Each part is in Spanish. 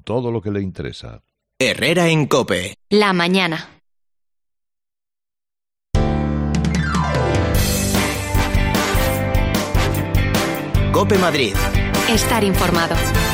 todo lo que le interesa. Herrera en COPE. La mañana. COPE Madrid. Estar informado.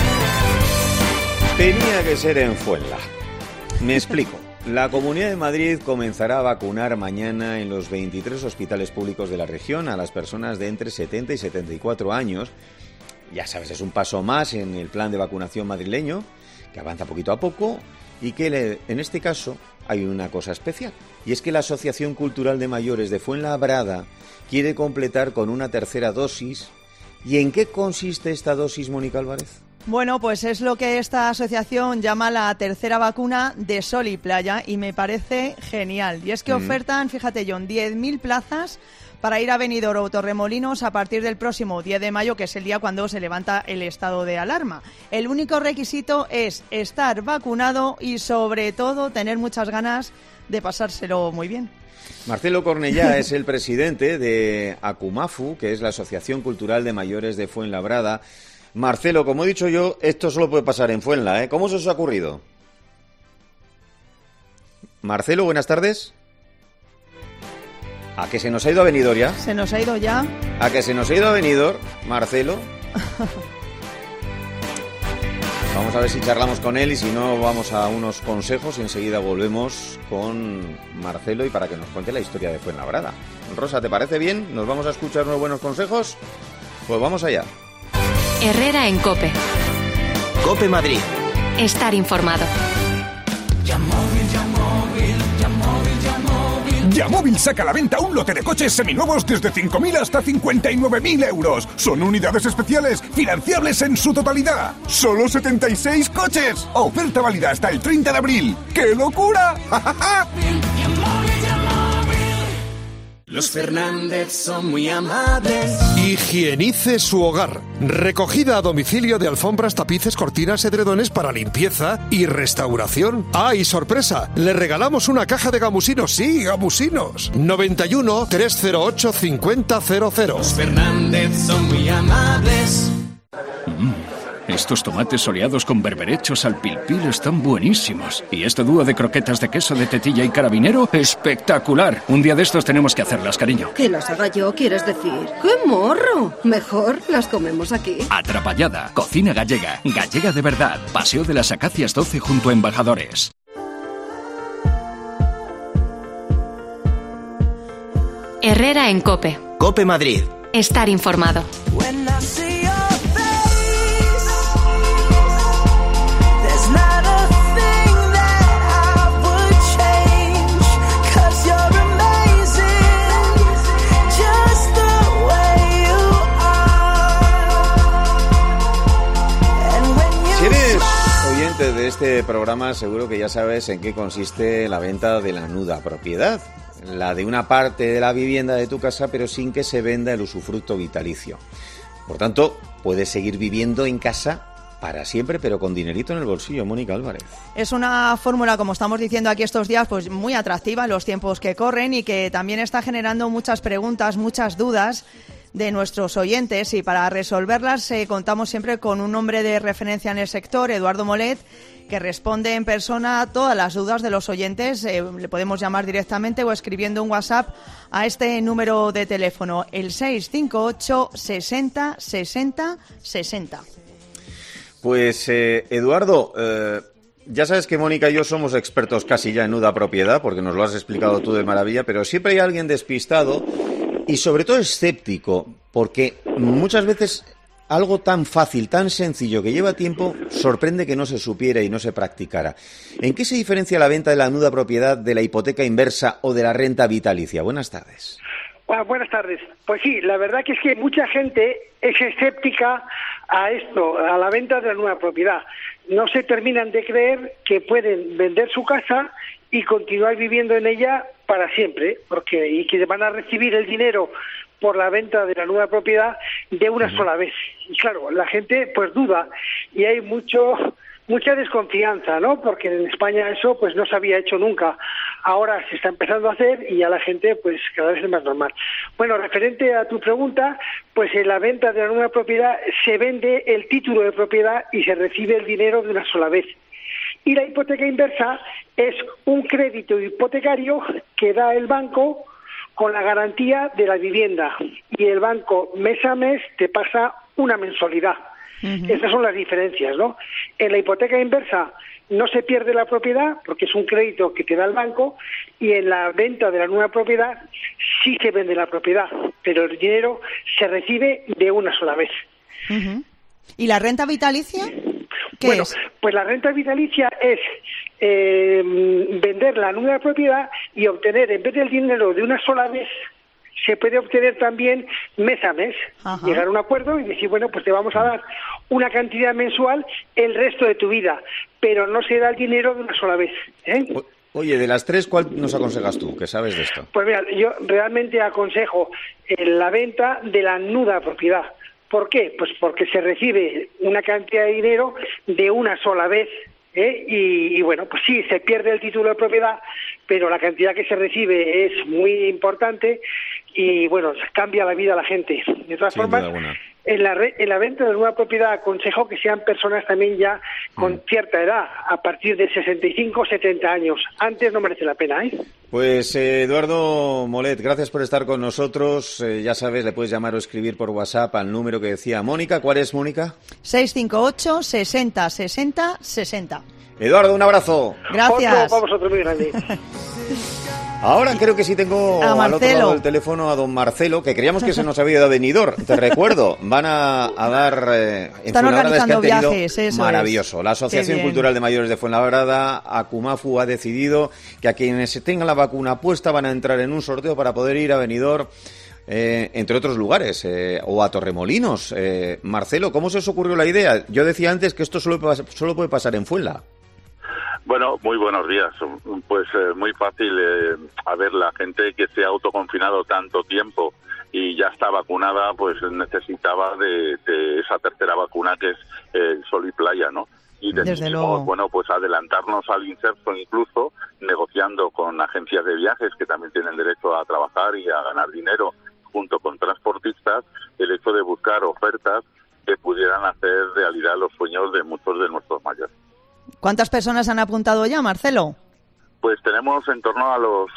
Tenía que ser en Fuenla. Me explico. La Comunidad de Madrid comenzará a vacunar mañana en los 23 hospitales públicos de la región a las personas de entre 70 y 74 años. Ya sabes, es un paso más en el plan de vacunación madrileño, que avanza poquito a poco y que en este caso hay una cosa especial. Y es que la Asociación Cultural de Mayores de Fuenlabrada quiere completar con una tercera dosis. ¿Y en qué consiste esta dosis, Mónica Álvarez? Bueno, pues es lo que esta asociación llama la tercera vacuna de sol y playa y me parece genial. Y es que ofertan, fíjate John, 10.000 plazas para ir a Benidorm o Torremolinos a partir del próximo 10 de mayo, que es el día cuando se levanta el estado de alarma. El único requisito es estar vacunado y sobre todo tener muchas ganas de pasárselo muy bien. Marcelo Cornellá es el presidente de ACUMAFU, que es la Asociación Cultural de Mayores de Fuenlabrada. Marcelo, como he dicho yo, esto solo puede pasar en Fuenla, ¿eh? ¿Cómo se os ha ocurrido? Marcelo, buenas tardes. ¿A que se nos ha ido a Benidorm ya? Se nos ha ido ya. ¿A que se nos ha ido a Benidorm, Marcelo? Vamos a ver si charlamos con él y si no vamos a unos consejos y enseguida volvemos con Marcelo y para que nos cuente la historia de Fuenlabrada. Rosa, ¿te parece bien? ¿Nos vamos a escuchar unos buenos consejos? Pues vamos allá. Herrera en COPE. COPE Madrid. Estar informado. Yamóvil saca a la venta un lote de coches seminuevos desde 5.000 hasta 59.000 euros. Son unidades especiales, financiables en su totalidad. ¡Solo 76 coches! Oferta válida hasta el 30 de abril. ¡Qué locura! Los Fernández son muy amables. Higienice su hogar. Recogida a domicilio de alfombras, tapices, cortinas, edredones para limpieza y restauración. ¡Ah, y sorpresa! Le regalamos una caja de gamusinos. Sí, gamusinos. 91 308 5000. Los Fernández son muy amables. Estos tomates soleados con berberechos al pilpil están buenísimos. Y este dúo de croquetas de queso de tetilla y carabinero, espectacular. Un día de estos tenemos que hacerlas, cariño. ¿Que las haga yo, quieres decir? ¡Qué morro! Mejor las comemos aquí. Atrapallada, cocina gallega, gallega de verdad. Paseo de las Acacias 12 junto a Embajadores. Herrera en COPE. COPE Madrid. Estar informado. De este programa seguro que ya sabes en qué consiste la venta de la nuda propiedad, la de una parte de la vivienda de tu casa pero sin que se venda el usufructo vitalicio. Por tanto, puedes seguir viviendo en casa para siempre, pero con dinerito en el bolsillo. Mónica Álvarez. Es una fórmula, como estamos diciendo aquí estos días, pues muy atractiva en los tiempos que corren y que también está generando muchas preguntas, muchas dudas de nuestros oyentes, y para resolverlas contamos siempre con un hombre de referencia en el sector, Eduardo Molet, que responde en persona a todas las dudas de los oyentes. Le podemos llamar directamente o escribiendo un WhatsApp a este número de teléfono, el 658 60 60 60. Pues Eduardo, ya sabes que Mónica y yo somos expertos casi ya en nuda propiedad, porque nos lo has explicado tú de maravilla, pero siempre hay alguien despistado y sobre todo escéptico, porque muchas veces algo tan fácil, tan sencillo, que lleva tiempo, sorprende que no se supiera y no se practicara. ¿En qué se diferencia la venta de la nuda propiedad de la hipoteca inversa o de la renta vitalicia? Buenas tardes. Buenas tardes. Pues sí, la verdad que es que mucha gente es escéptica a esto, a la venta de la nueva propiedad. No se terminan de creer que pueden vender su casa y continuar viviendo en ella para siempre, y que van a recibir el dinero por la venta de la nueva propiedad de una sola vez. Y claro, la gente pues duda y hay mucha desconfianza, ¿no? Porque en España eso pues no se había hecho nunca ahora se está empezando a hacer y ya la gente pues cada vez es más normal. Bueno, referente a tu pregunta, pues en la venta de la nueva propiedad se vende el título de propiedad y se recibe el dinero de una sola vez. Y la hipoteca inversa es un crédito hipotecario que da el banco con la garantía de la vivienda y el banco mes a mes te pasa una mensualidad. Estas son las diferencias, ¿no? En la hipoteca inversa no se pierde la propiedad porque es un crédito que te da el banco y en la venta de la nueva propiedad sí se vende la propiedad, pero el dinero se recibe de una sola vez. ¿Y la renta vitalicia? ¿Qué es? Pues la renta vitalicia es vender la nueva propiedad y obtener, en vez del dinero de una sola vez, se puede obtener también mes a mes. Llegar a un acuerdo y decir, bueno, pues te vamos a dar una cantidad mensual el resto de tu vida, pero no se da el dinero de una sola vez. Oye, de las tres, ¿cuál nos aconsejas tú, que sabes de esto? Pues mira, yo realmente aconsejo la venta de la nuda propiedad. ¿Por qué? Pues porque se recibe una cantidad de dinero de una sola vez. Y bueno, pues sí, se pierde el título de propiedad, pero la cantidad que se recibe es muy importante y bueno, cambia la vida a la gente. De todas formas, en la venta de nueva propiedad aconsejo que sean personas también ya con cierta edad, a partir de 65 o 70 años. Antes no merece la pena, Pues Eduardo Molet, gracias por estar con nosotros. Ya sabes, le puedes llamar o escribir por WhatsApp al número que decía Mónica. ¿Cuál es, Mónica? 658 60 60 60. Eduardo, un abrazo. Gracias. Vamos otro muy grande. Ahora creo que sí tengo al otro lado del teléfono a don Marcelo, que creíamos que se nos había ido a Benidorm. Te recuerdo, van a dar están organizando viajes, eso maravilloso. La Asociación Cultural de Mayores de Fuenlabrada, Acumafu, ha decidido que a quienes tengan la vacuna puesta van a entrar en un sorteo para poder ir a Benidorm, entre otros lugares, o a Torremolinos. Marcelo, ¿cómo se os ocurrió la idea? Yo decía antes que esto solo puede pasar en Fuenla. Bueno, muy buenos días. Pues muy fácil. A ver, la gente que se ha autoconfinado tanto tiempo y ya está vacunada, pues necesitaba de esa tercera vacuna que es sol y playa, ¿no? Y decidimos, bueno, pues adelantarnos al inserto, incluso negociando con agencias de viajes que también tienen derecho a trabajar y a ganar dinero junto con transportistas, el hecho de buscar ofertas que pudieran hacer realidad los sueños de muchos de nuestros mayores. ¿Cuántas personas han apuntado ya, Marcelo? Pues tenemos en torno a los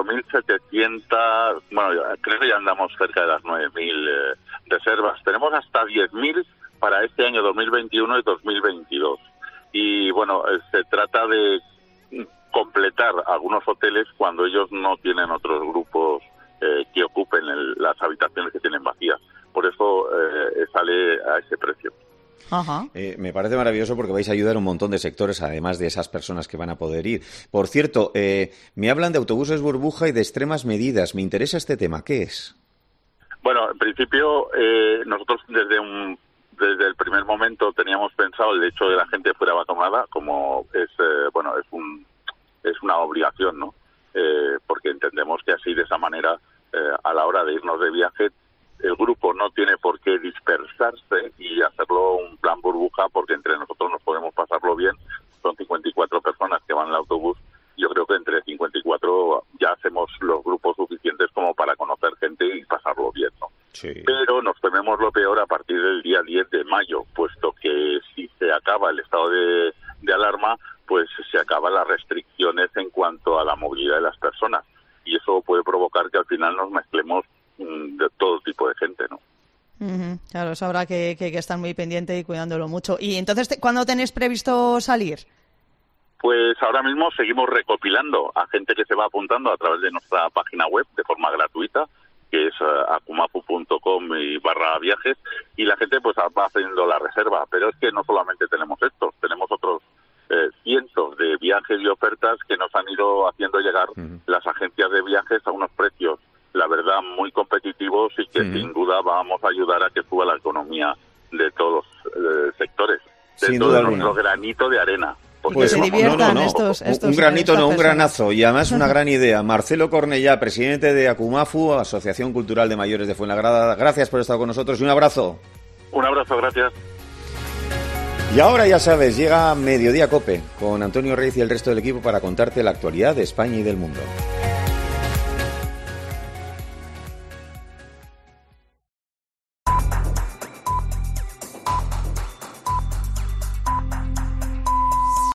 8.700, bueno, creo que ya andamos cerca de las 9.000 reservas. Tenemos hasta 10.000 para este año 2021 y 2022. Y bueno, se trata de completar algunos hoteles cuando ellos no tienen otros grupos que ocupen las habitaciones que tienen vacías. Por eso sale a ese precio. Me parece maravilloso porque vais a ayudar a un montón de sectores, además de esas personas que van a poder ir. Por cierto, me hablan de autobuses burbuja y de extremas medidas. Me interesa este tema. ¿Qué es? Bueno, en principio, nosotros desde el primer momento teníamos pensado el hecho de que la gente fuera vacunada, como es una obligación, ¿no? Porque entendemos que así, de esa manera, a la hora de irnos de viaje, el grupo no tiene por qué dispersarse y hacerlo un plan burbuja, porque entre nosotros nos podemos pasarlo bien. Son 54 personas que van en el autobús. Yo creo que entre 54 ya hacemos los grupos suficientes como para conocer gente y pasarlo bien, ¿no? Sí. Pero nos tememos lo peor a partir del día 10 de mayo, puesto que si se acaba el estado de alarma, pues se acaban las restricciones en cuanto a la movilidad de las personas. Y eso puede provocar que al final nos mezclemos de todo tipo de gente, ¿no? Claro, eso habrá que estar muy pendiente y cuidándolo mucho. ¿Y entonces cuándo tenéis previsto salir? Pues ahora mismo seguimos recopilando a gente que se va apuntando a través de nuestra página web de forma gratuita, que es acumafu.com/viajes, y la gente pues va haciendo la reserva. Pero es que no solamente tenemos estos, tenemos otros cientos de viajes y ofertas que nos han ido haciendo llegar las agencias de viajes a unos precios, la verdad, muy competitivos, y que sin duda vamos a ayudar a que suba la economía de todos los sectores. Sin duda alguna. Nuestro granito de arena. Pues se diviertan un granito, no, un granazo. Y además una gran idea. Marcelo Cornellá, presidente de Acumafu, Asociación Cultural de Mayores de Fuenlabrada. Gracias por estar con nosotros y un abrazo. Un abrazo, gracias. Y ahora ya sabes, llega Mediodía Cope con Antonio Reyes y el resto del equipo para contarte la actualidad de España y del mundo.